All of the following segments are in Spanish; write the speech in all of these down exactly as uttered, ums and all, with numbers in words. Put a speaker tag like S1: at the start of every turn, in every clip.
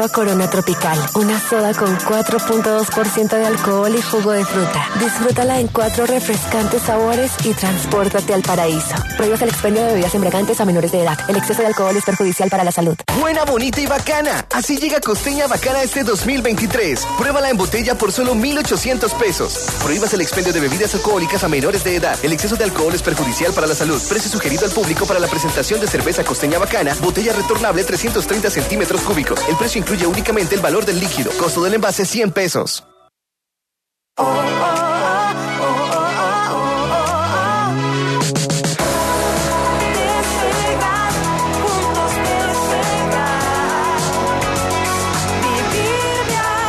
S1: Nueva Corona Tropical, una soda con cuatro punto dos por ciento de alcohol y jugo de fruta. Disfrútala en cuatro refrescantes sabores y transpórtate al paraíso. Prohíbas el expendio de bebidas embriagantes a menores de edad. El exceso de alcohol es perjudicial para la salud.
S2: Buena, bonita y bacana. Así llega Costeña Bacana este dos mil veintitrés. Pruébala en botella por solo mil ochocientos pesos. Prohíbas el expendio de bebidas alcohólicas a menores de edad. El exceso de alcohol es perjudicial para la salud. Precio sugerido al público para la presentación de cerveza Costeña Bacana, botella retornable trescientos treinta centímetros cúbicos. El precio incluye únicamente el valor del líquido. Costo del envase cien pesos.
S3: Oh, oh, oh, oh, oh, oh, oh. Despegar, juntos despegar. Vivir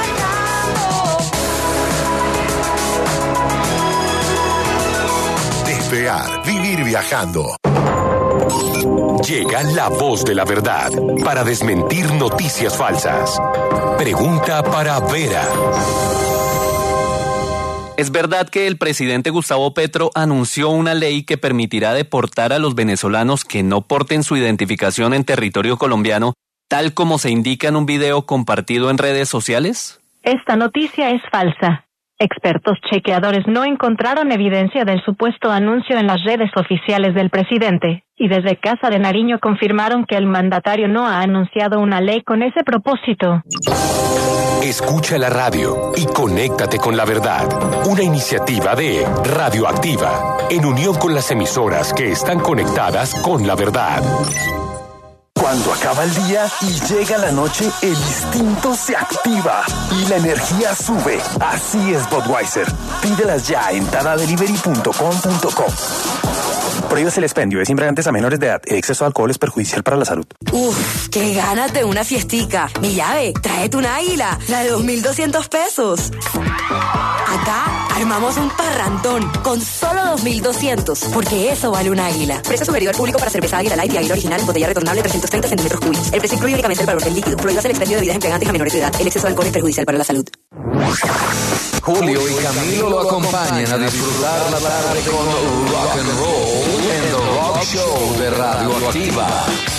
S3: viajando.
S4: Despegar, vivir viajando.
S5: Llega la voz de la verdad para desmentir noticias falsas. Pregunta para Vera.
S6: ¿Es verdad que el presidente Gustavo Petro anunció una ley que permitirá deportar a los venezolanos que no porten su identificación en territorio colombiano, tal como se indica en un video compartido en redes sociales?
S7: Esta noticia es falsa. Expertos chequeadores no encontraron evidencia del supuesto anuncio en las redes oficiales del presidente, y desde Casa de Nariño confirmaron que el mandatario no ha anunciado una ley con ese propósito.
S5: Escucha la radio y conéctate con la verdad. Una iniciativa de Radioactiva, en unión con las emisoras que están conectadas con la verdad.
S8: Cuando acaba el día y llega la noche, el instinto se activa y la energía sube. Así es Budweiser. Pídelas ya en tada delivery punto com punto co. Prohíbes el expendio de embriagantes a menores de edad. El exceso de alcohol es perjudicial para la salud.
S9: Uf, qué ganas de una fiestica. Mi llave, tráete una águila, la de dos mil doscientos pesos. Acá armamos un parrandón con solo dos mil doscientos, porque eso vale un águila. Precio sugerido al público para cerveza Águila Light y Águila Original, botella retornable trescientos treinta centímetros cúbicos. El precio incluye únicamente el valor del líquido. Prohíbas el expendio de bebidas embriagantes a menores de edad. El exceso de alcohol es perjudicial para la salud.
S10: Julio y Camilo lo acompañan a disfrutar la tarde con rock and roll en The Rock Show de Radioactiva.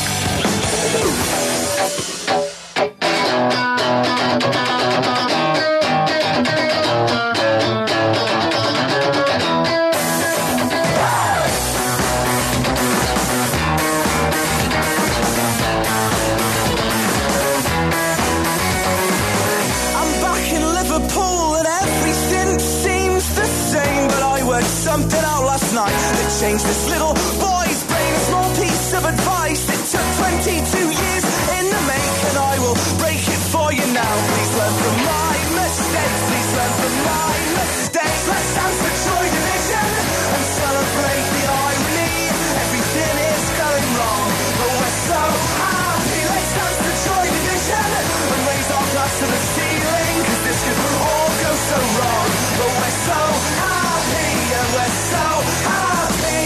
S3: Something out last night that changed this little boy's brain. A small piece of advice that took twenty-two years in the make, and I will break it for you now. Please learn from my mistakes. Please learn from my mistakes. Let's dance for Joy Division and celebrate the irony. Everything is going wrong, but we're so happy. Let's dance for Joy Division and raise our glass to the ceiling, 'cause this could all go so wrong, but we're so happy. And we're so happy.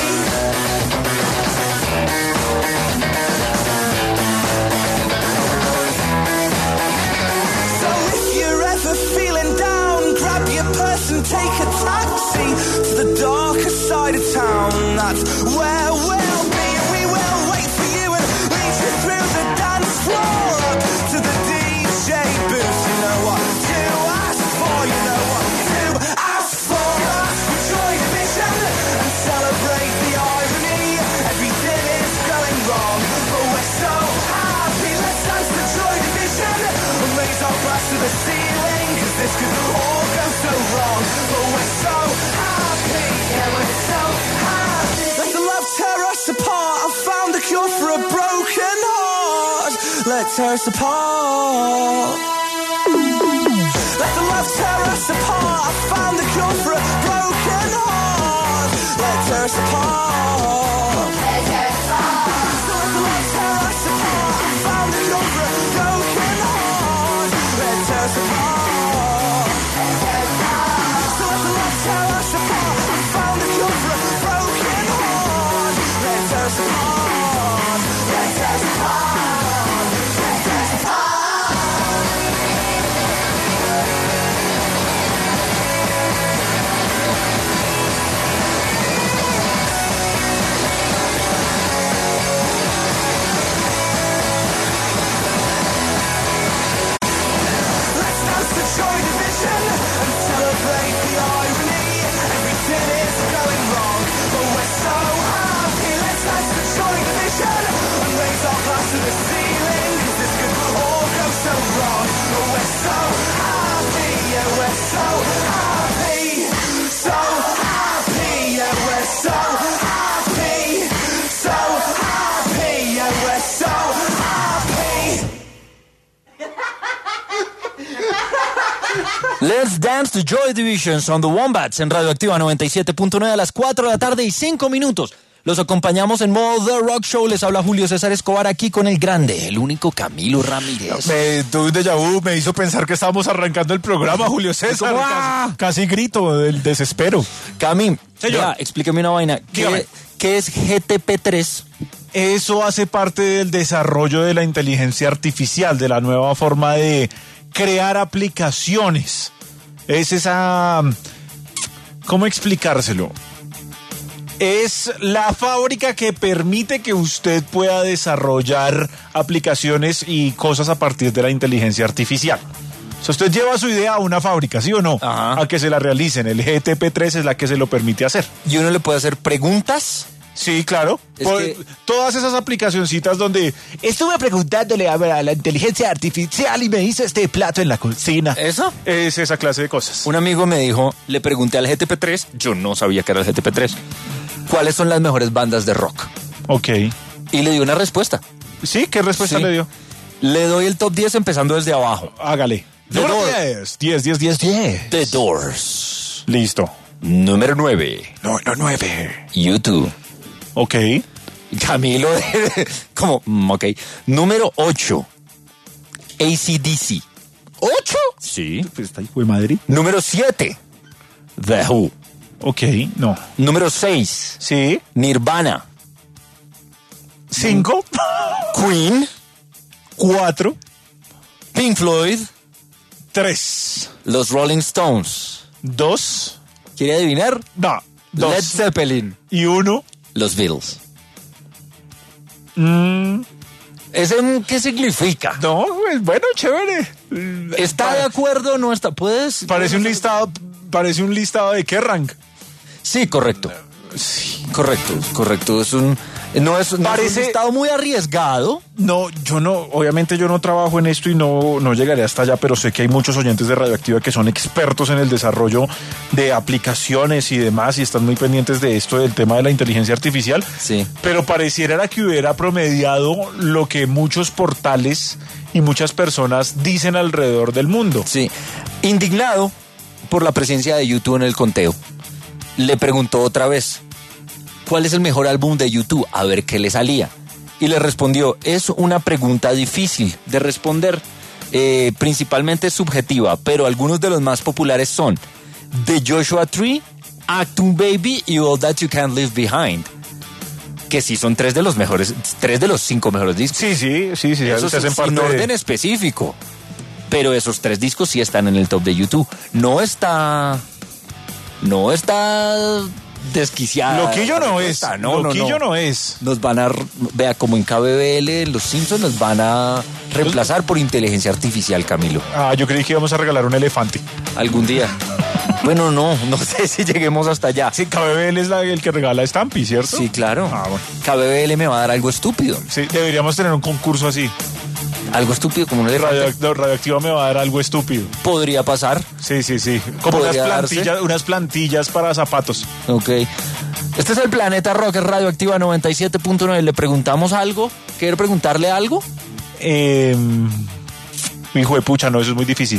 S3: So if you're ever feeling down, grab your purse and take a taxi to the darker side of town. That's where we'll be, and we will wait for you and lead you through the dance floor up to the D J booth. You know what to ask for, you know what to ask for. Ask for Joy Division and celebrate the irony. Everything is going wrong, but we're so happy. Let's dance to Joy Division and raise our glass to the ceiling, 'cause this could all go so wrong, but we're so happy. Yeah, we're so happy. Let the love tear us apart. I found the cure for a broken heart. Let's tear us apart. Let the love tear us apart. I found the cure for a broken heart. Let's tear us apart. Let's tear us apart. So let the love tear us apart. I found the cure for a broken heart. Let's tear us apart. Let's tear us apart. So let the love tear us apart. I found the cure for a broken heart. Let's tear us apart. Let's tear us apart. Let's tear us apart.
S11: Let's dance to Joy Divisions on the Wombats en Radioactiva noventa y siete punto nueve a las cuatro de la tarde y cinco minutos. Los acompañamos en modo The Rock Show. Les habla Julio César Escobar aquí con el grande, el único Camilo Ramírez.
S12: Me tuve un déjà vu, me hizo pensar que estábamos arrancando el programa, Julio César. Casi, casi grito del desespero.
S11: Cami, ya, explícame una vaina. ¿Qué, ¿Qué es G T P tres?
S12: Eso hace parte del desarrollo de la inteligencia artificial, de la nueva forma de crear aplicaciones. Es esa... ¿Cómo explicárselo? Es la fábrica que permite que usted pueda desarrollar aplicaciones y cosas a partir de la inteligencia artificial. O sea, usted lleva su idea a una fábrica, ¿sí o no? Ajá. A que se la realicen. El G T P tres es la que se lo permite hacer.
S11: ¿Y uno le puede hacer preguntas?
S12: Sí, claro. Por, que... Todas esas aplicacioncitas donde
S13: estuve preguntándole a, a la inteligencia artificial y me hizo este plato en la cocina.
S11: ¿Eso?
S12: Es esa clase de cosas.
S11: Un amigo me dijo, le pregunté al G T P tres, yo no sabía que era el G T P tres, ¿cuáles son las mejores bandas de rock?
S12: Ok.
S11: Y le dio una respuesta.
S12: ¿Sí? ¿Qué respuesta sí. le dio?
S11: Le doy el top diez empezando desde abajo.
S12: Hágale. Número diez. diez, diez, diez, diez.
S11: The Doors.
S12: Listo.
S11: Número nueve.
S12: Número nueve.
S11: U dos.
S12: Ok.
S11: Camilo, como, ok. Número ocho. A C D C.
S12: ¿ocho?
S11: Sí.
S12: Pues está hijo de Madrid.
S11: Número siete. The Who.
S12: Ok, no.
S11: Número seis.
S12: Sí.
S11: Nirvana.
S12: cinco.
S11: Queen.
S12: cuatro.
S11: Pink Floyd.
S12: tres.
S11: Los Rolling Stones.
S12: dos.
S11: ¿Quiere adivinar?
S12: No. dos.
S11: Led Zeppelin.
S12: Y uno.
S11: Los Beatles.
S12: Mm.
S11: ¿Ese qué significa?
S12: No, pues bueno, chévere.
S11: ¿Está
S12: Para...
S11: de acuerdo o no está? ¿Puedes?
S12: Parece un listado, parece un listado de qué rank.
S11: Sí, correcto.
S12: Sí.
S11: Correcto, correcto. Es un... No es, no
S12: Parece,
S11: es un estado muy arriesgado.
S12: No, yo no, obviamente yo no trabajo en esto y no, no llegaré hasta allá, pero sé que hay muchos oyentes de Radioactiva que son expertos en el desarrollo de aplicaciones y demás y están muy pendientes de esto, del tema de la inteligencia artificial.
S11: Sí.
S12: Pero pareciera que hubiera promediado lo que muchos portales y muchas personas dicen alrededor del mundo.
S11: Sí. Indignado por la presencia de U dos en el conteo, le preguntó otra vez, ¿cuál es el mejor álbum de U dos? A ver qué le salía. Y le respondió, es una pregunta difícil de responder, eh, principalmente subjetiva, pero algunos de los más populares son The Joshua Tree, Actum Baby y All That You Can't Leave Behind. Que sí son tres de los mejores, tres de los cinco mejores discos.
S12: Sí, sí, sí, sí.
S11: Esos
S12: hacen parte
S11: sin
S12: de...
S11: orden específico. Pero esos tres discos sí están en el top de U dos. No está... No está... desquiciada.
S12: Loquillo no es.
S11: No,
S12: Loquillo
S11: no, no.
S12: no es.
S11: Nos van a, vea, como en K B B L, los Simpsons nos van a reemplazar por inteligencia artificial, Camilo.
S12: Ah, yo creí que íbamos a regalar un elefante.
S11: Algún día. Bueno, no, no sé si lleguemos hasta allá.
S12: Sí, K B B L es la, el que regala Stampy, ¿cierto?
S11: Sí, claro.
S12: Ah, bueno.
S11: K B B L me va a dar algo estúpido.
S12: Sí, deberíamos tener un concurso así.
S11: Algo estúpido como un elefante.
S12: Radio, Radioactiva me va a dar algo estúpido.
S11: Podría pasar.
S12: Sí, sí, sí. Como unas plantillas, unas plantillas para zapatos.
S11: Ok. Este es el Planeta Rock, es Radioactiva noventa y siete punto nueve. ¿Le preguntamos algo? ¿Quiere preguntarle algo?
S12: Eh, hijo de pucha, no, eso es muy difícil.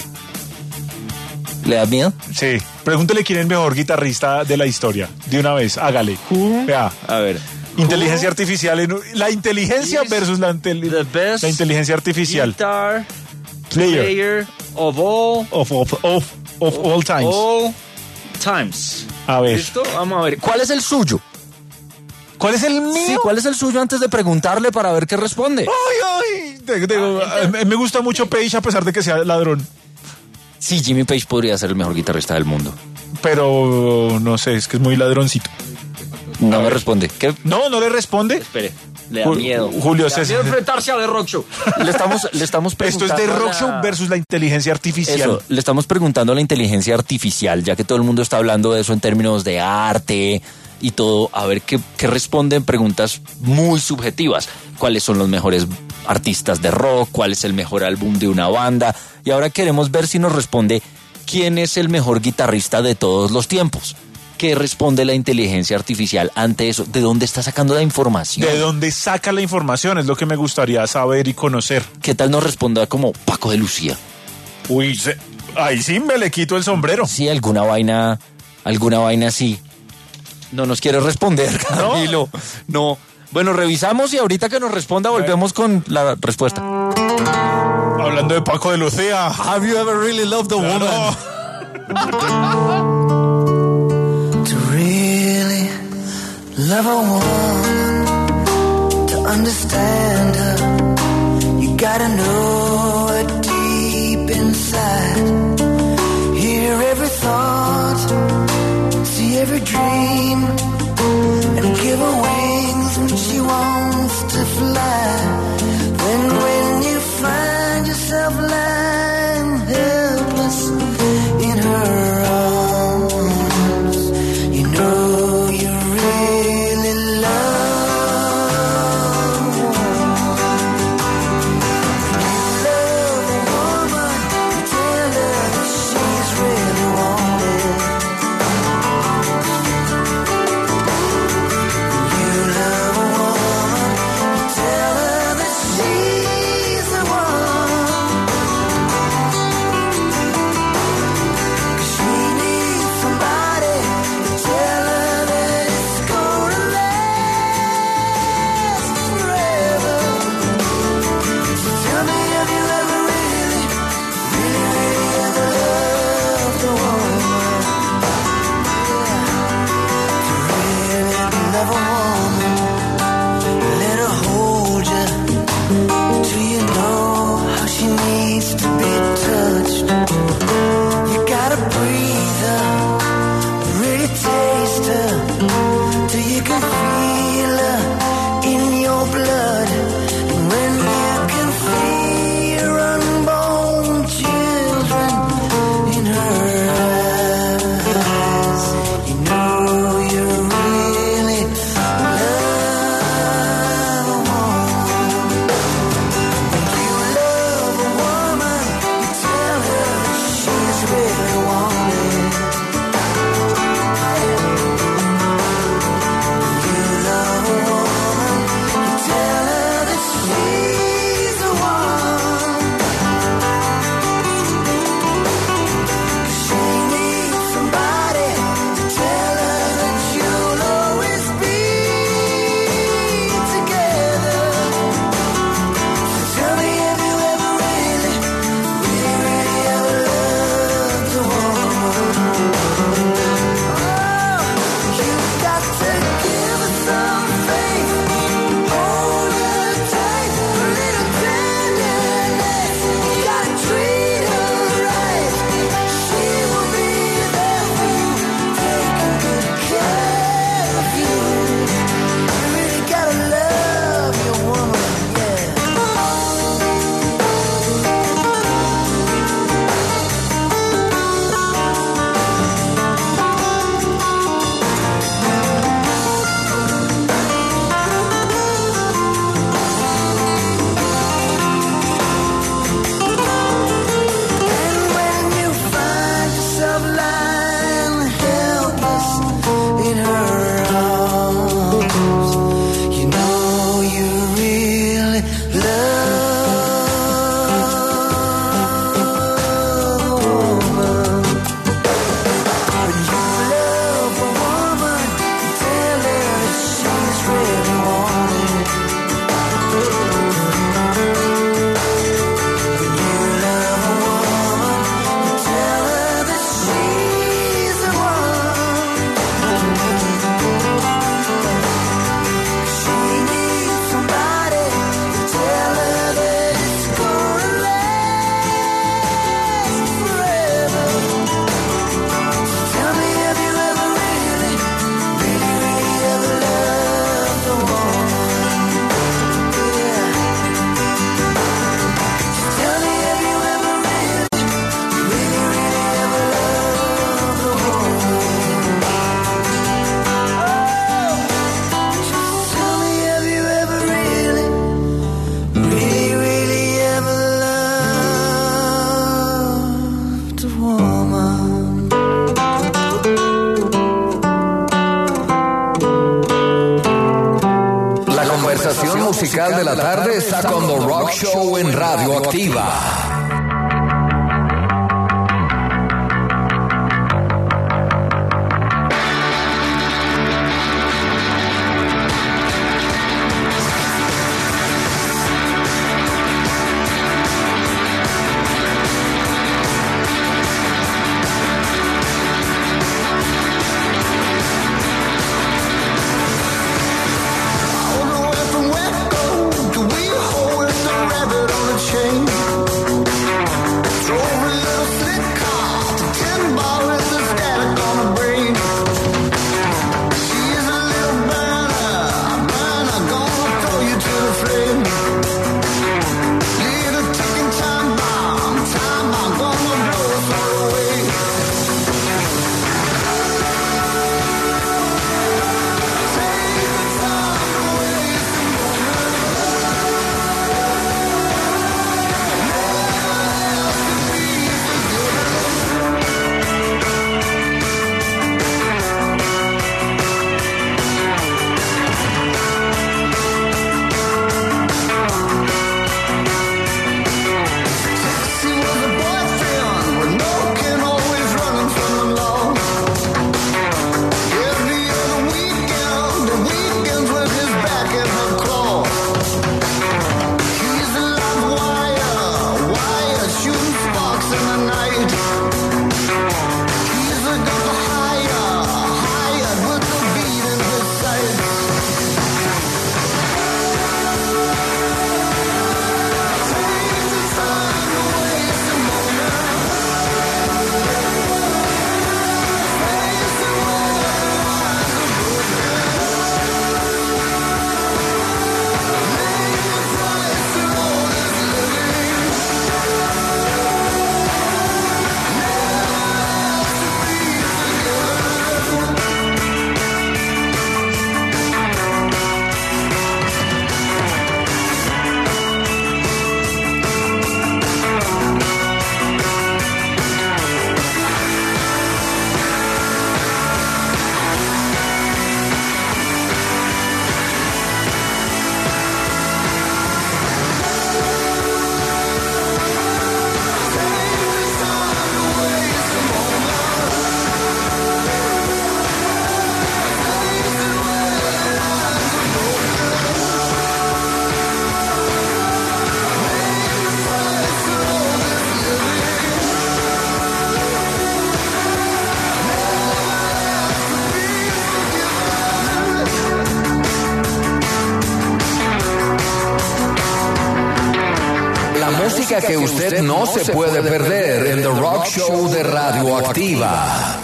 S11: ¿Le da miedo?
S12: Sí. Pregúntele quién es el mejor guitarrista de la historia. De una vez, hágale.
S11: ¿Who?
S12: Vea.
S11: A ver.
S12: Inteligencia artificial. En, la inteligencia versus la, la inteligencia artificial.
S11: Guitar
S12: player,
S11: player of all
S12: of, of, of, of all times.
S11: All times.
S12: A ver.
S11: ¿Listo? Vamos a ver. ¿Cuál es el suyo?
S12: ¿Cuál es el mío?
S11: Sí, ¿cuál es el suyo antes de preguntarle para ver qué responde?
S12: Ay, ay. Te, te, ah, me, me gusta mucho Page a pesar de que sea ladrón.
S11: Sí, Jimmy Page podría ser el mejor guitarrista del mundo.
S12: Pero no sé, es que es muy ladroncito.
S11: No me responde. ¿Qué?
S12: No, no le responde.
S11: Espere, le da miedo.
S12: Julio
S11: César. Le da miedo enfrentarse a The Rock Show. Le estamos, le estamos preguntando.
S12: Esto es The Rock Show versus la inteligencia artificial.
S11: Eso, le estamos preguntando a la inteligencia artificial, ya que todo el mundo está hablando de eso en términos de arte y todo, a ver qué, qué responden preguntas muy subjetivas. ¿Cuáles son los mejores artistas de rock? ¿Cuál es el mejor álbum de una banda? Y ahora queremos ver si nos responde quién es el mejor guitarrista de todos los tiempos. ¿Qué responde la inteligencia artificial ante eso? ¿De dónde está sacando la información?
S12: ¿De dónde saca la información? Es lo que me gustaría saber y conocer.
S11: ¿Qué tal nos responda como Paco de Lucía?
S12: Uy, se... Ahí sí me le quito el sombrero.
S11: Sí, alguna vaina, alguna vaina sí. No nos quiere responder, Camilo. No. no. Bueno, revisamos y ahorita que nos responda volvemos con la respuesta.
S12: Hablando de Paco de Lucía.
S11: Have you ever really loved a woman?
S3: To really love a woman, to understand her, you gotta know her deep inside. Hear every thought, see every dream, and give her wings when she wants to fly. Then when you find yourself lying helpless in her arms, you know you really love a woman. You tell her that she's really wanted. You love a woman. You tell her that she's the one. 'Cause she needs somebody to tell her that it's gonna last forever. So tell me, have you ever really, really, really ever loved a woman? To really love a woman, let her hold you. Do you know how she needs to be touched? You gotta breathe her, really taste her, till you can feel her in your blood. And when you can feel her unborn children in her eyes, you know you really love a woman. When you love a woman, you tell her that she's really wanted. When you love a woman, you tell her that she's the one. 'Cause she needs somebody to tell her that you'll always be together. So tell me, have you ever really, really, really ever loved a woman? Oh, you've got to give her some faith, hold her tight, a little tenderness. You gotta treat her right. She will be there for you, taking good care of you. You really gotta love your woman, yeah. And when you find yourself lying helpless in her arms, you know you really love a woman. When you love a woman, you tell her that she's really wanted. When you love a woman, you tell her that she's the one. She needs somebody to tell her that it's gonna last forever. So tell me, have you ever really, really, really ever loved a woman? Yeah. So tell me, have you ever really, really, really ever loved a woman? Oh, just tell me, have you ever really, really, really ever loved a woman?
S10: La conversación musical de la tarde está con The Rock Show en Radio Activa. música que usted no se puede perder en The Rock Show de Radioactiva.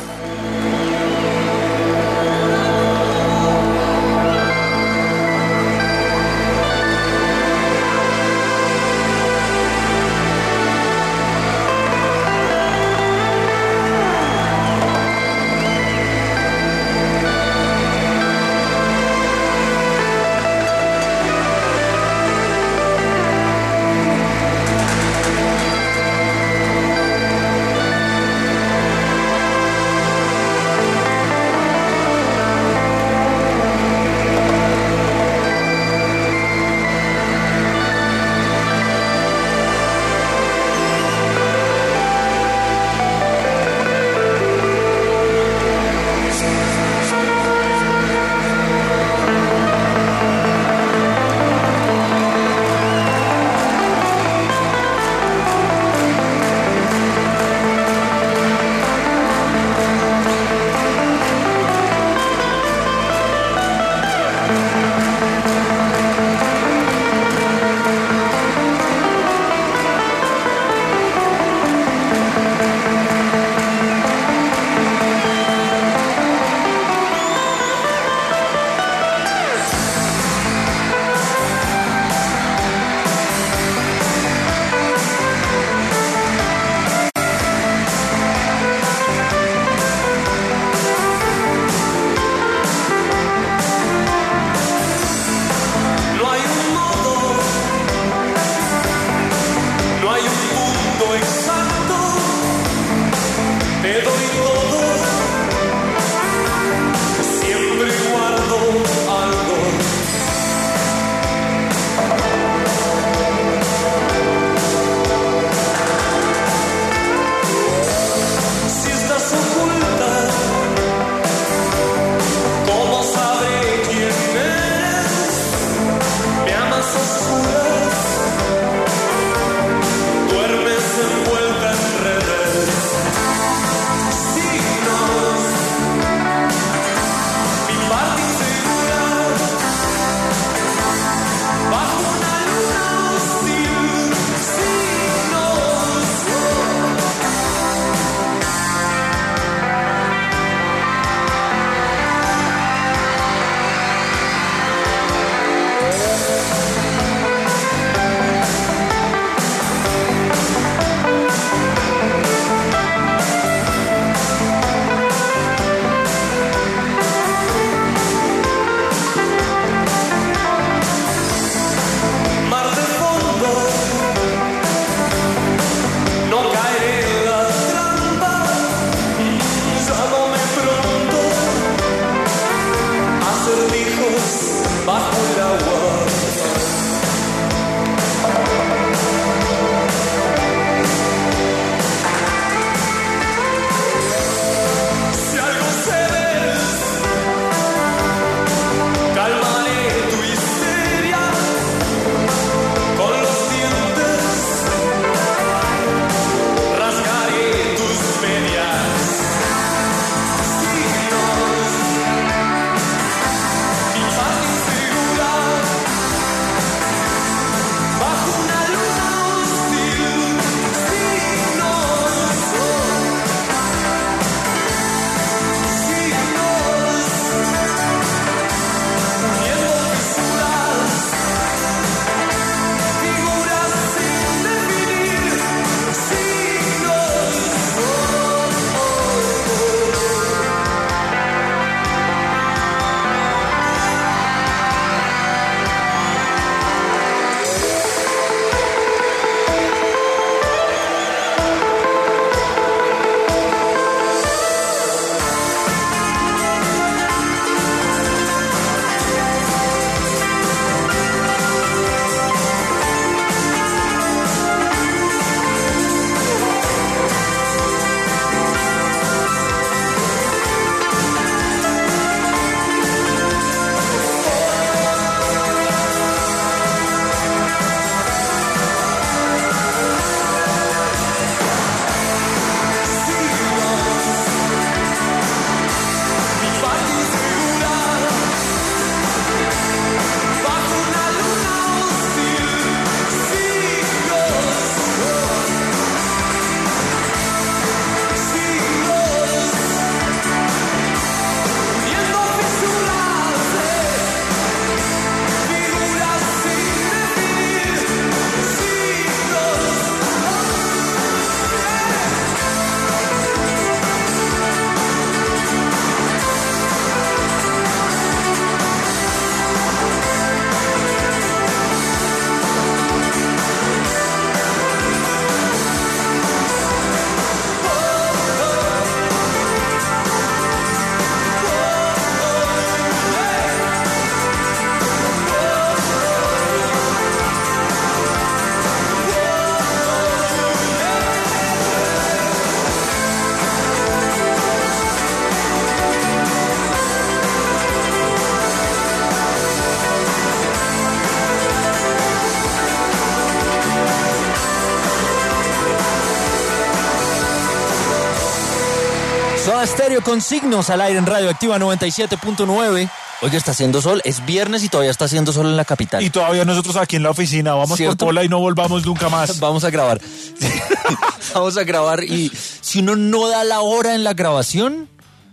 S11: Soda Stereo con Signos al aire en Radioactiva noventa y siete punto nueve. Oye, está haciendo sol, es viernes y todavía está haciendo sol en la capital.
S12: Y todavía nosotros aquí en la oficina, vamos ¿cierto? Por Pola y no volvamos nunca más.
S11: Vamos a grabar. Vamos a grabar y si uno no da la hora en la grabación,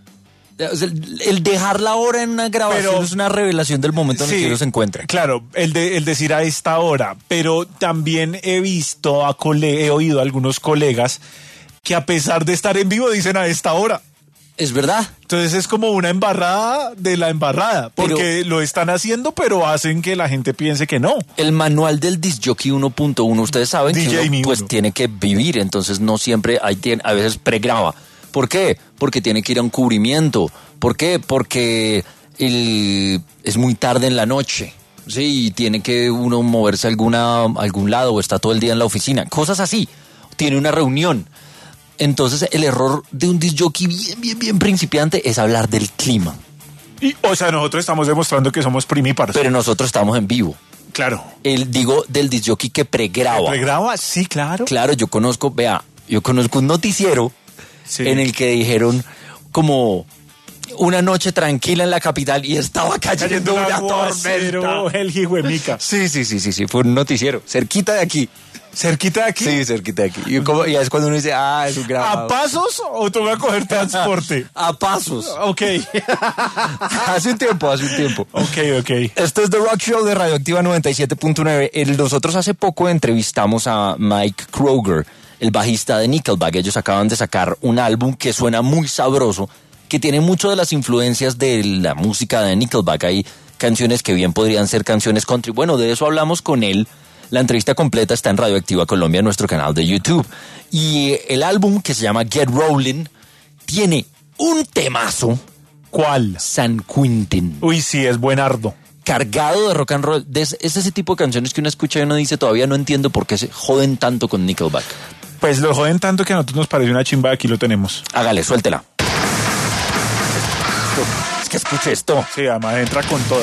S11: el dejar la hora en una grabación pero, es una revelación del momento en sí, el que uno se encuentra.
S12: Claro, el, de, el decir a esta hora, pero también he visto, a cole, he oído a algunos colegas que a pesar de estar en vivo dicen a esta hora.
S11: Es verdad.
S12: Entonces es como una embarrada de la embarrada, porque pero, lo están haciendo, pero hacen que la gente piense que no.
S11: El manual del disc jockey uno punto uno, ustedes saben D J que uno, pues tiene que vivir, entonces no siempre hay a veces pregraba. ¿Por qué? Porque tiene que ir a un cubrimiento. ¿Por qué? Porque el, es muy tarde en la noche. Sí, y tiene que uno moverse a alguna, a algún lado o está todo el día en la oficina. Cosas así. Tiene una reunión. Entonces el error de un disc jockey bien, bien, bien principiante es hablar del clima.
S12: Y, o sea, nosotros estamos demostrando que somos primíparos.
S11: Pero nosotros estamos en vivo.
S12: Claro.
S11: El, digo, del disc jockey que pregraba.
S12: ¿Que pregraba? Sí, claro.
S11: Claro, yo conozco, vea, yo conozco un noticiero sí. en el que dijeron como una noche tranquila en la capital y estaba cayendo, cayendo una tormenta.
S12: El hijuemica.
S11: Sí, sí, sí, sí, sí, fue un noticiero, cerquita de aquí.
S12: ¿Cerquita de aquí?
S11: Sí, cerquita de aquí. Y, como, y es cuando uno dice, ah, es un grabado.
S12: ¿A pasos o te voy a coger transporte?
S11: A pasos.
S12: Ok.
S11: Hace un tiempo, hace un tiempo.
S12: Ok, ok.
S11: Esto es The Rock Show de Radioactiva noventa y siete punto nueve. Nosotros hace poco entrevistamos a Mike Kroger, el bajista de Nickelback. Ellos acaban de sacar un álbum que suena muy sabroso, que tiene mucho de las influencias de la música de Nickelback. Hay canciones que bien podrían ser canciones country. Bueno, de eso hablamos con él. La entrevista completa está en Radioactiva Colombia, en nuestro canal de YouTube. Y el álbum, que se llama Get Rollin', tiene un temazo.
S12: ¿Cuál?
S11: San Quentin.
S12: Uy, sí, es buenardo.
S11: Cargado de rock and roll. Es ese tipo de canciones que uno escucha y uno dice, todavía no entiendo por qué se joden tanto con Nickelback.
S12: Pues lo joden tanto que a nosotros nos parece una chimba, aquí lo tenemos.
S11: Hágale, suéltela. Es que escuche esto.
S12: Sí, además entra con toda.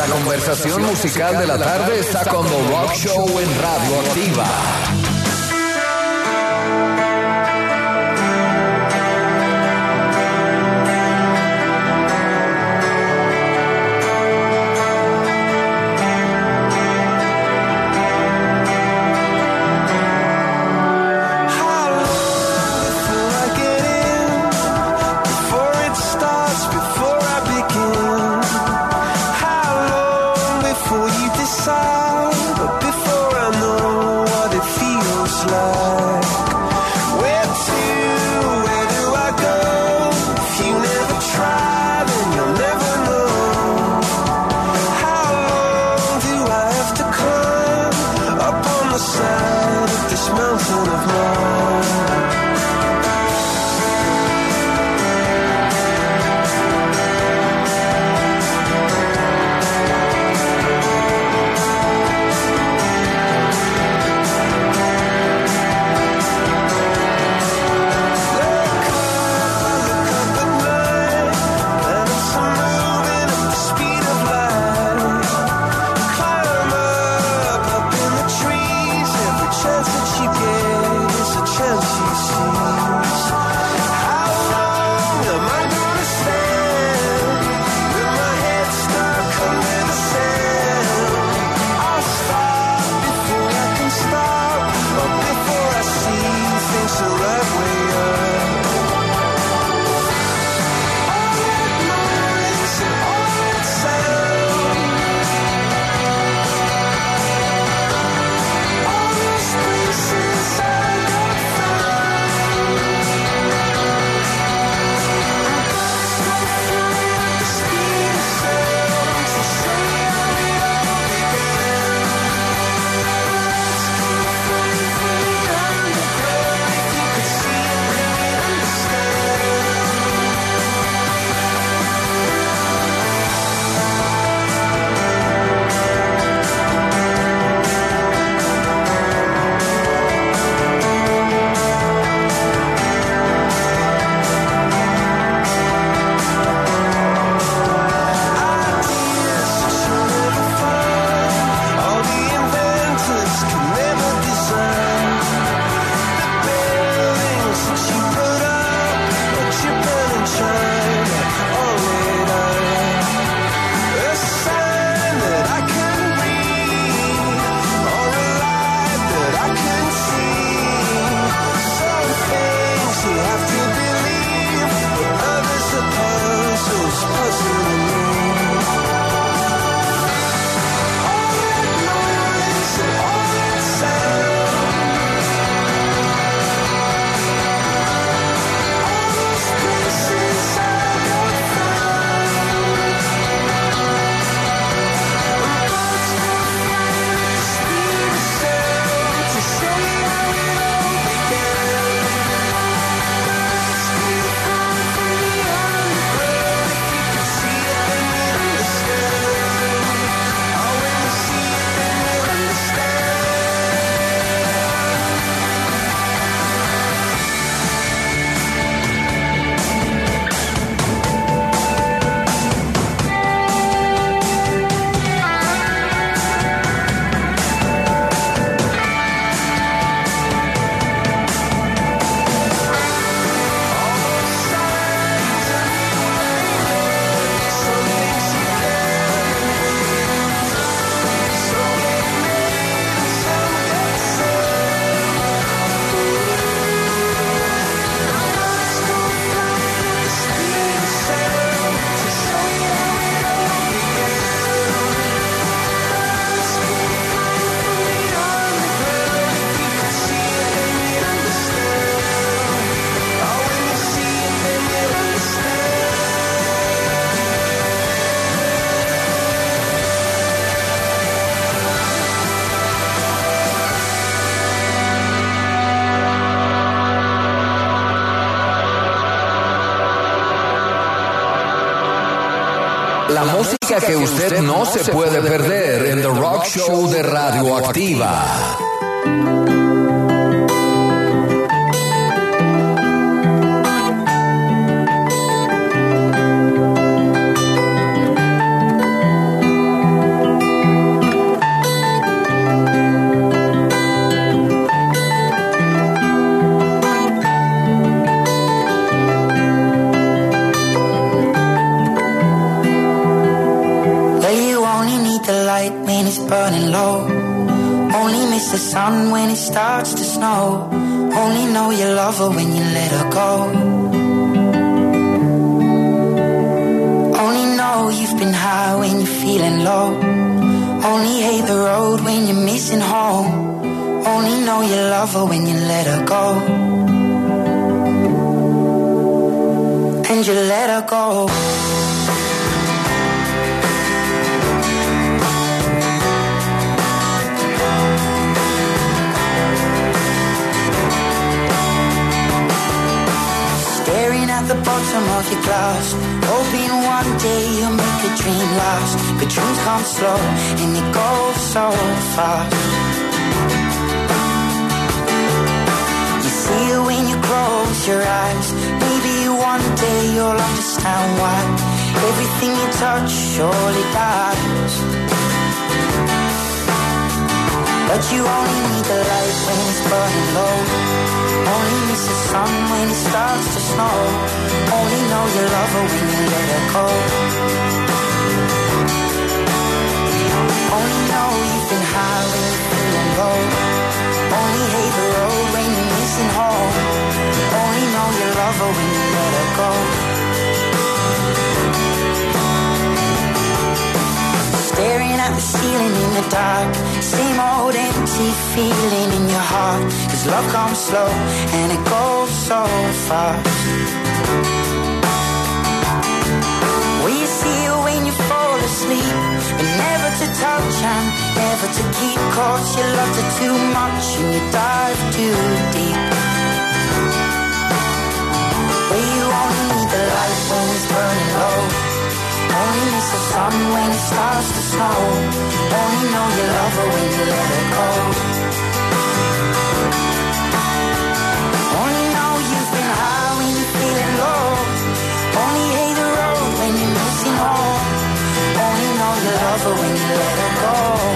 S10: La conversación musical de la tarde está con The Rock Show en Radio Activa. La música que usted no se puede perder en The Rock Show de Radio Activa.
S14: it's burning low. Only miss the sun when it starts to snow. Only know you love her when you let her go. Only know you've been high when you're feeling low. Only hate the road when you're missing home. Only know you love her when you let her go. And you let her go. Staring at the bottom of your glass, hoping one day you'll make a dream last. But dreams come slow and they go so fast. You see it when you close your eyes. Maybe one day you'll understand why everything you touch surely dies. But you only need the light when it's burning low. Only miss the sun when it starts to snow. Only know you love her when you let her go. Only know you've been high when you're feeling low. Only hate the road when you're missing home. Only know you love her when you let her go. Staring at the ceiling in the dark, same old empty feeling in your heart. Cause love comes slow and it goes so fast. Will you see it when you fall asleep? But never to touch and never to keep. Cause you loved her too much and you dive too deep. Well, you only need the light when it's burning low. Only miss the sun when it starts to snow. Only know you love her when you let her go. Only know you've been high when you're feeling low. Only hate the road when you're missing home. Only know you love her when you let her go.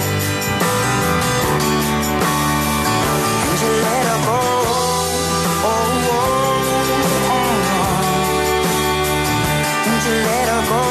S14: And you let her go. Oh, oh, oh, oh. And you let her go.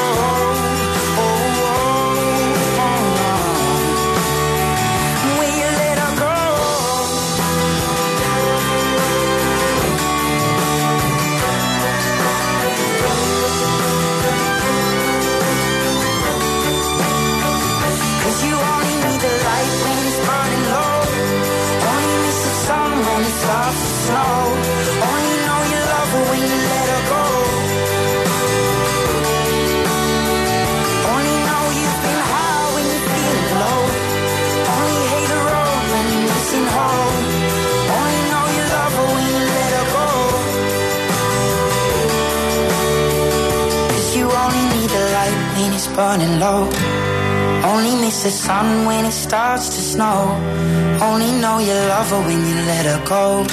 S14: Burning low. Only miss the sun when it starts to snow. Only know you love her when you let her go.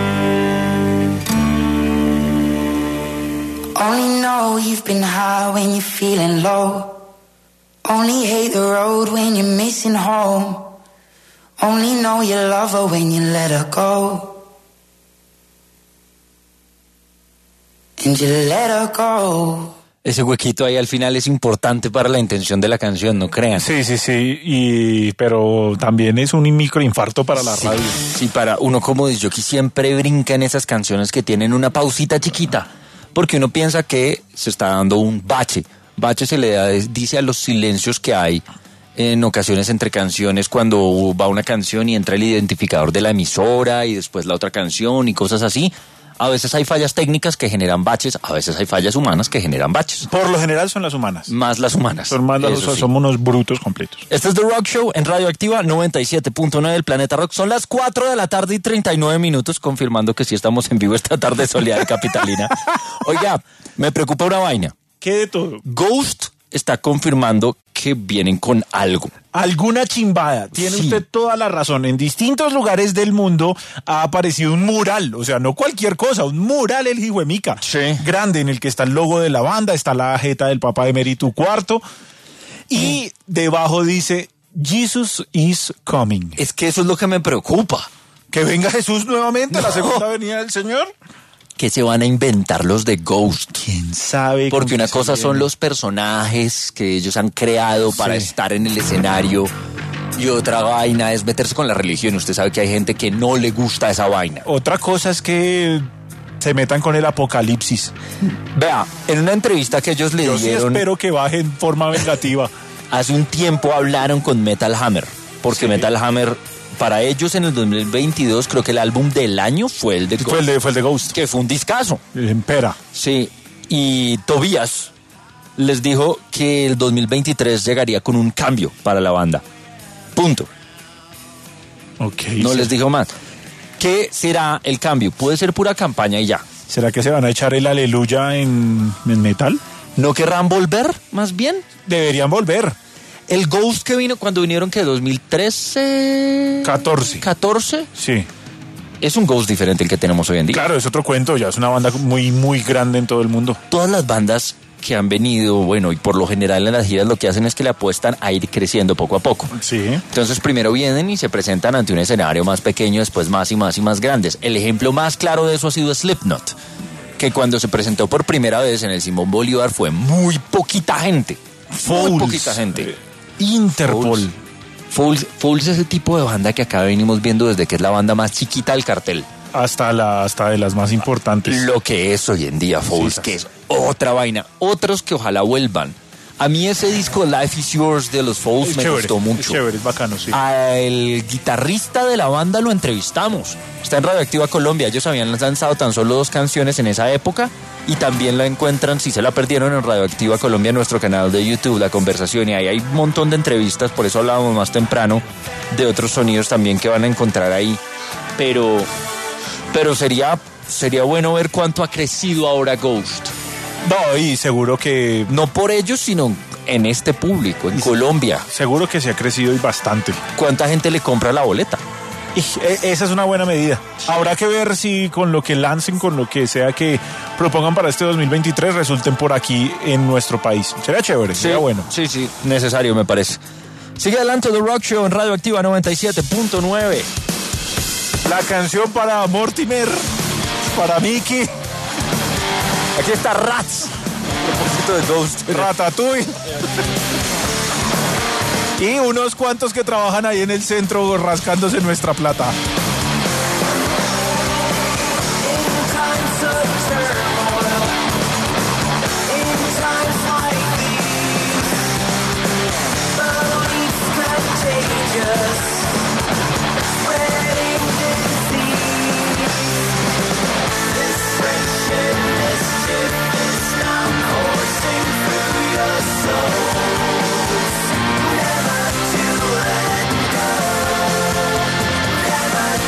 S14: Only know you've been high when you're feeling low. Only hate the road when you're missing home. Only know you love her when you let her go. And you let her go.
S11: Ese huequito ahí al final es importante para la intención de la canción, ¿no crean?
S12: Sí, sí, sí, y, pero también es un microinfarto para la
S11: sí,
S12: radio.
S11: Sí, para uno como disc jockey siempre brinca en esas canciones que tienen una pausita chiquita, porque uno piensa que se está dando un bache. Bache se le da, dice a los silencios que hay en ocasiones entre canciones cuando va una canción y entra el identificador de la emisora y después la otra canción y cosas así. A veces hay fallas técnicas que generan baches, a veces hay fallas humanas que generan baches.
S12: Por lo general son las humanas.
S11: Más las humanas.
S12: Son más las, sí. Somos unos brutos completos.
S11: Este es The Rock Show en Radio Activa noventa y siete punto nueve del Planeta Rock. Son las cuatro de la tarde y treinta y nueve minutos, confirmando que sí estamos en vivo esta tarde soleada de Capitalina. Oiga, me preocupa una vaina.
S12: ¿Qué de todo?
S11: Ghost está confirmando que vienen con algo.
S12: Alguna chimbada. Tiene sí. usted toda la razón. En distintos lugares del mundo ha aparecido un mural, o sea, no cualquier cosa, un mural el hijuemica.
S11: Sí.
S12: Grande, en el que está el logo de la banda, está la jeta del Papa Emérito cuarto y mm. debajo dice Jesus is coming.
S11: Es que eso es lo que me preocupa.
S12: ¿Que venga Jesús nuevamente a no. la segunda venida del Señor?
S11: ¿Qué se van a inventar los de Ghost?
S12: ¿Quién sabe?
S11: Porque una cosa son los personajes que ellos han creado para sí. estar en el escenario Y otra vaina es meterse con la religión. Usted sabe que hay gente que no le gusta esa vaina.
S12: Otra cosa es que se metan con el apocalipsis.
S11: Vea, en una entrevista que ellos le
S12: Yo
S11: dieron...
S12: sí espero que baje en forma vengativa.
S11: Hace un tiempo hablaron con Metal Hammer, porque sí. Metal Hammer, para ellos en el dos mil veintidós, creo que el álbum del año fue el de Ghost.
S12: Fue el de, fue el de Ghost.
S11: Que fue un discazo.
S12: Empera.
S11: Sí, y Tobias les dijo que el dos mil veintitrés llegaría con un cambio para la banda. Punto.
S12: Ok.
S11: No
S12: sí.
S11: les dijo más. ¿Qué será el cambio? Puede ser pura campaña y ya.
S12: ¿Será que se van a echar el aleluya en, en metal?
S11: ¿No querrán volver, más bien?
S12: Deberían volver.
S11: El Ghost que vino cuando vinieron, ¿qué? ¿dos mil trece?
S12: catorce.
S11: ¿catorce?
S12: Sí.
S11: Es un Ghost diferente el que tenemos hoy en día.
S12: Claro, es otro cuento, ya es una banda muy, muy grande en todo el mundo.
S11: Todas las bandas que han venido, bueno, y por lo general en las giras lo que hacen es que le apuestan a ir creciendo poco a poco.
S12: Sí.
S11: Entonces primero vienen y se presentan ante un escenario más pequeño, después más y más y más grandes. El ejemplo más claro de eso ha sido Slipknot, que cuando se presentó por primera vez en el Simón Bolívar fue muy poquita gente.
S12: Fools.
S11: Muy poquita gente.
S12: Interpol.
S11: Fools. Fools es ese tipo de banda que acá venimos viendo desde que es la banda más chiquita del cartel.
S12: Hasta, la, hasta de las más importantes.
S11: Lo que es hoy en día Fools, sí, que es otra vaina. Otros que ojalá vuelvan. A mí ese disco Life is Yours de los Fools
S12: es
S11: me
S12: chévere,
S11: gustó mucho.
S12: Es chévere, es bacano, sí.
S11: Al guitarrista de la banda lo entrevistamos. Está en Radioactiva Colombia. Ellos habían lanzado tan solo dos canciones en esa época y también la encuentran, si se la perdieron, en Radioactiva Colombia, en nuestro canal de YouTube, La Conversación. Y ahí hay un montón de entrevistas, por eso hablábamos más temprano de otros sonidos también que van a encontrar ahí. Pero, pero sería, sería bueno ver cuánto ha crecido ahora Ghost.
S12: No, y seguro que...
S11: No por ellos, sino en este público, en
S12: y
S11: Colombia.
S12: Seguro que se ha crecido y bastante.
S11: ¿Cuánta gente le compra la boleta?
S12: Y esa es una buena medida. Habrá que ver si con lo que lancen, con lo que sea que propongan para este dos mil veintitrés, resulten por aquí en nuestro país. Sería chévere,
S11: sí,
S12: sería bueno.
S11: Sí, sí, necesario me parece. Sigue adelante The Rock Show en Radioactiva noventa y siete punto nueve.
S12: La canción para Mortimer, para Mickey.
S11: Aquí está Rats. A propósito de Ghost.
S12: Ratatouille. Y unos cuantos que trabajan ahí en el centro rascándose nuestra plata.
S3: Never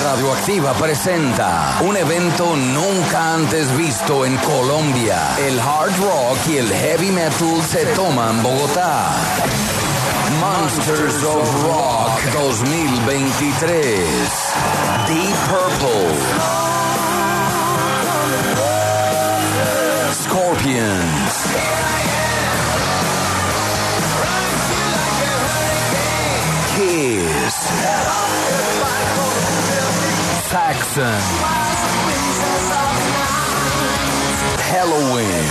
S10: Radioactiva presenta un evento nunca antes visto en Colombia. El hard rock y el heavy metal se toman Bogotá. Monsters of Rock dos mil veintitrés. Deep Purple, Scorpions, Kiss, Saxon, Halloween.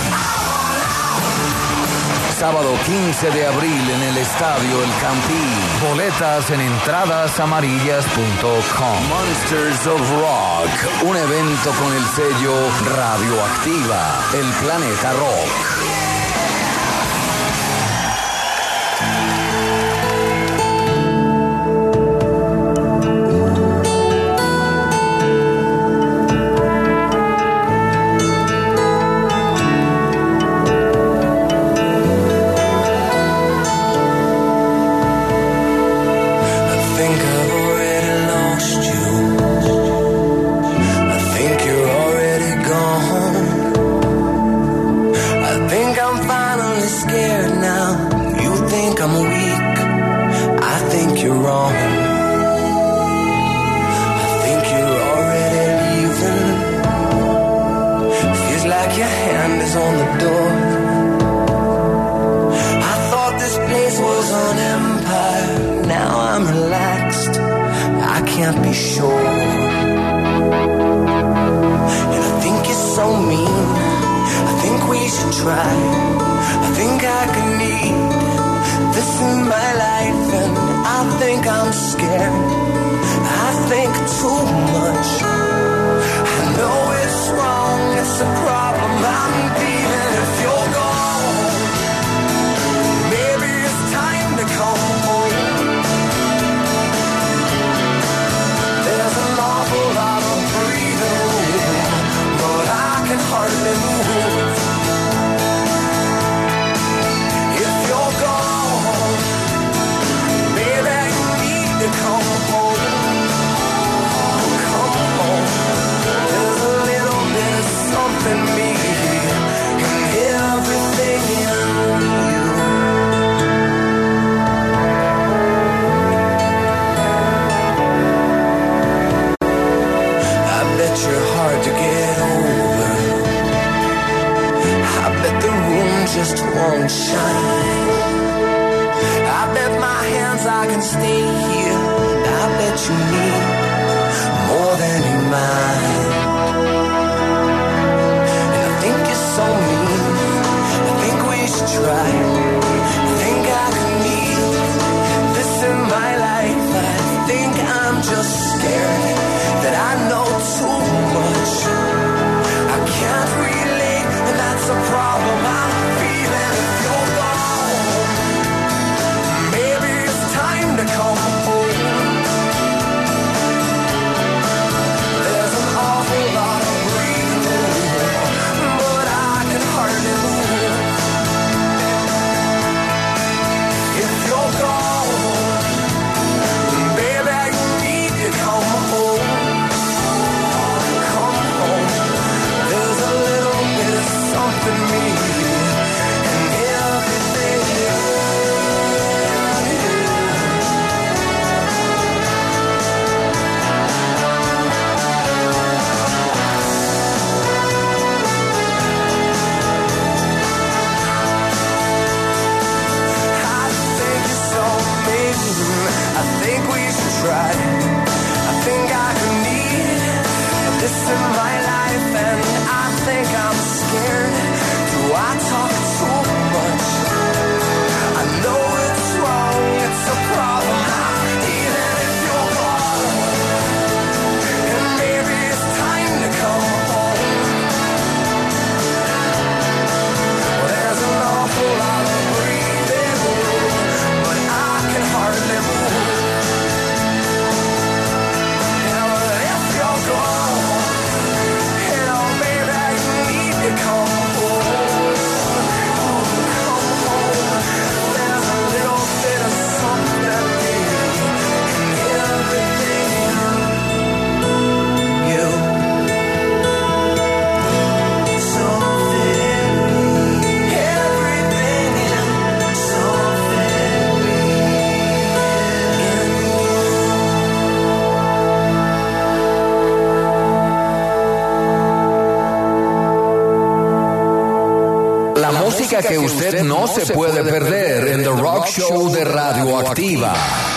S10: Sábado quince de abril en el Estadio El Campín. Boletas en entradas amarillas punto com. Monsters of Rock, un evento con el sello Radioactiva, el planeta rock.
S3: Problem I'm feeling if you're gone.
S10: música que usted no se puede perder en The Rock Show de Radioactiva.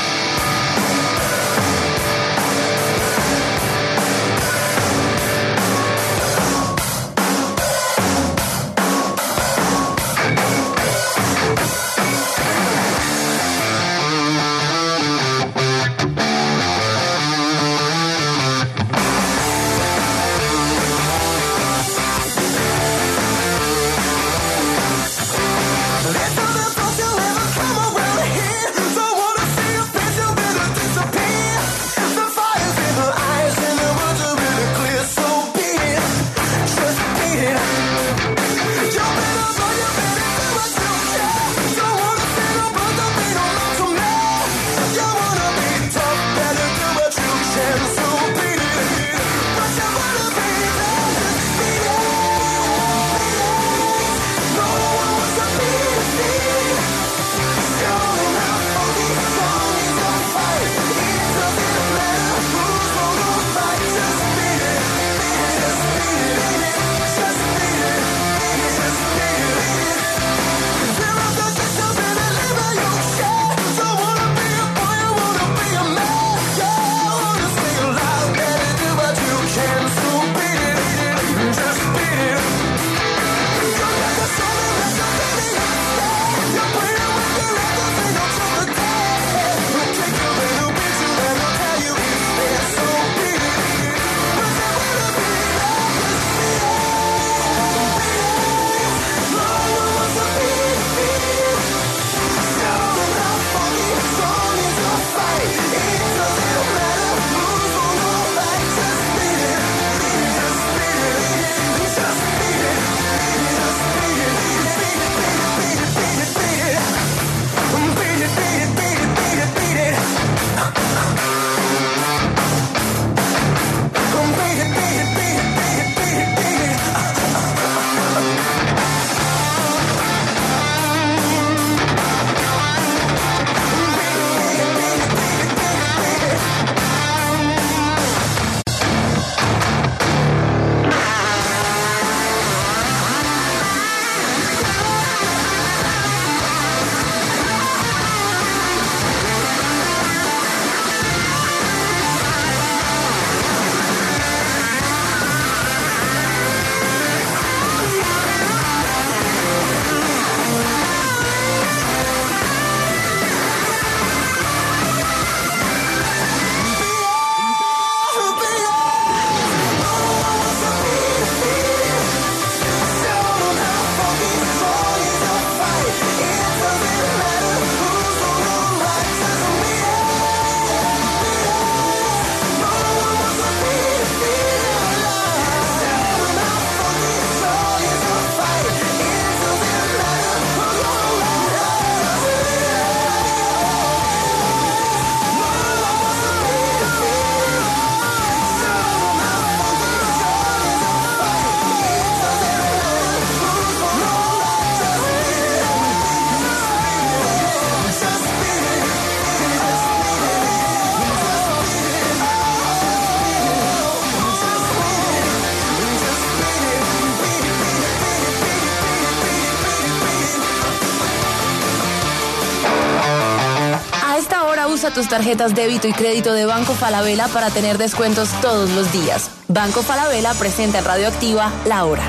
S15: Usa tus tarjetas débito y crédito de Banco Falabella para tener descuentos todos los días. Banco Falabella presenta en Radioactiva La Hora.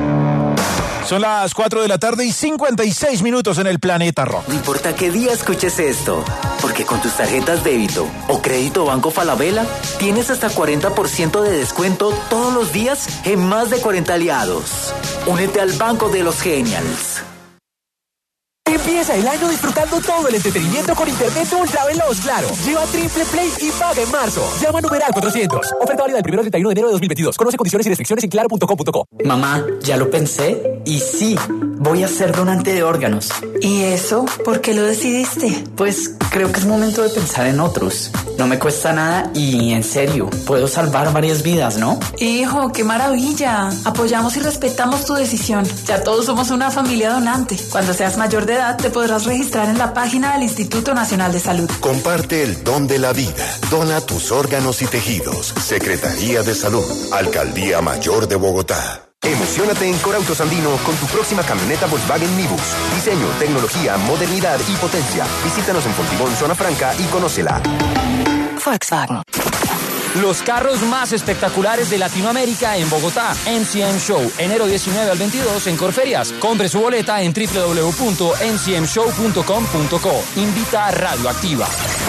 S12: Son las cuatro de la tarde y cincuenta y seis minutos en el Planeta Rock.
S16: No importa qué día escuches esto, porque con tus tarjetas débito o crédito Banco Falabella tienes hasta cuarenta por ciento de descuento todos los días en más de cuarenta aliados. Únete al Banco de los Genials.
S17: Empieza el año disfrutando todo el entretenimiento con internet ultra veloz, Claro. Lleva Triple Play y paga en marzo. Llama a numeral cuatrocientos. Oferta válida del primero al treinta y uno de enero de dos mil veintidós. Conoce condiciones y restricciones en claro punto com punto co.
S16: Mamá, ya lo pensé y sí, voy a ser donante de órganos.
S18: ¿Y eso? ¿Por qué lo decidiste?
S16: Pues creo que es momento de pensar en otros. No me cuesta nada y, en serio, puedo salvar varias vidas, ¿no?
S18: Hijo, qué maravilla. Apoyamos y respetamos tu decisión. Ya todos somos una familia donante. Cuando seas mayor de edad, te podrás registrar en la página del Instituto Nacional de Salud.
S4: Comparte el don de la vida. Dona tus órganos y tejidos. Secretaría de Salud. Alcaldía Mayor de Bogotá.
S2: Emociónate en Corautos Andino con tu próxima camioneta Volkswagen Nibus. Diseño, tecnología, modernidad y potencia. Visítanos en Fontibón, Zona Franca y conócela.
S1: Volkswagen.
S17: Los carros más espectaculares de Latinoamérica en Bogotá. M C M Show, enero diecinueve al veintidós en Corferias. Compre su boleta en doble u doble u doble u punto m c m show punto com punto co. Invita a Radioactiva.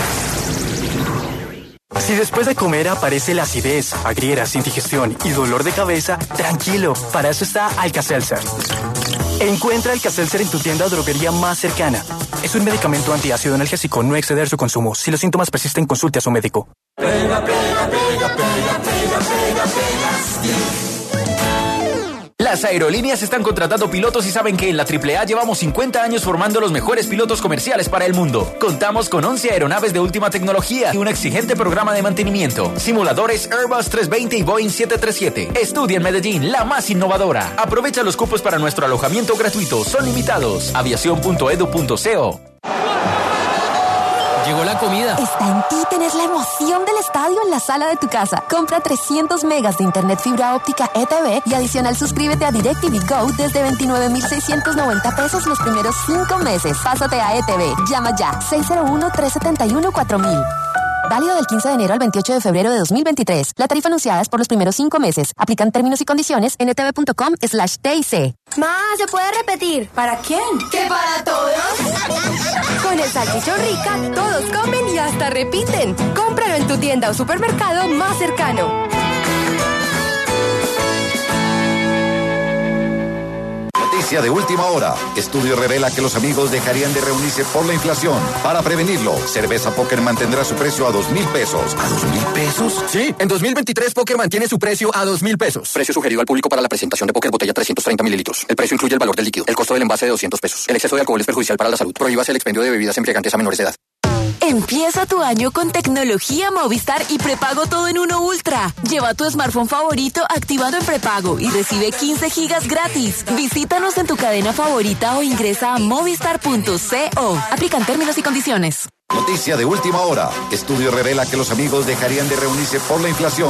S19: Si después de comer aparece la acidez, agrieras, indigestión y dolor de cabeza, tranquilo, para eso está Alka-Seltzer. Encuentra Alka-Seltzer en tu tienda o droguería más cercana. Es un medicamento antiácido analgésico, no exceder su consumo. Si los síntomas persisten, consulte a su médico.
S3: Pega, pega, pega, pega, pega, pega, pega.
S20: Las aerolíneas están contratando pilotos y saben que en la triple A llevamos cincuenta años formando los mejores pilotos comerciales para el mundo. Contamos con once aeronaves de última tecnología y un exigente programa de mantenimiento. Simuladores Airbus trescientos veinte y Boeing siete treinta y siete. Estudia en Medellín, la más innovadora. Aprovecha los cupos para nuestro alojamiento gratuito. Son limitados. aviación punto edu punto co.
S17: Llegó la comida.
S1: Está en ti tener la emoción del estadio en la sala de tu casa. Compra trescientos megas de internet fibra óptica E T V y adicional suscríbete a DirecTV Go desde veintinueve mil seiscientos noventa pesos los primeros cinco meses. Pásate a E T V. Llama ya. seis cero uno, tres siete uno, cuatro mil. Válido del quince de enero al veintiocho de febrero de dos mil veintitrés. La tarifa anunciada es por los primeros cinco meses. Aplican términos y condiciones en etv punto com slash T I C.
S21: Ma, ¿se puede repetir? ¿Para quién? ¿Que para todos?
S1: Con el salchichón Rica, todos comen y hasta repiten. Cómpralo en tu tienda o supermercado más cercano.
S4: Noticia de última hora. Estudio revela que los amigos dejarían de reunirse por la inflación. Para prevenirlo, Cerveza Póker mantendrá su precio a dos mil pesos. ¿A dos mil pesos?
S20: Sí, en dos mil veintitrés Póker mantiene su precio a dos mil pesos. Precio sugerido al público para la presentación de Póker botella trescientos treinta mililitros. El precio incluye el valor del líquido, el costo del envase de doscientos pesos. El exceso de alcohol es perjudicial para la salud. Prohíbase el expendio de bebidas embriagantes a menores de edad.
S15: Empieza tu año con tecnología Movistar y prepago todo en uno Ultra. Lleva tu smartphone favorito activado en prepago y recibe quince gigas gratis. Visítanos en tu cadena favorita o ingresa a movistar punto co. Aplican términos y condiciones.
S4: Noticia de última hora. Estudio revela que los amigos dejarían de reunirse por la inflación.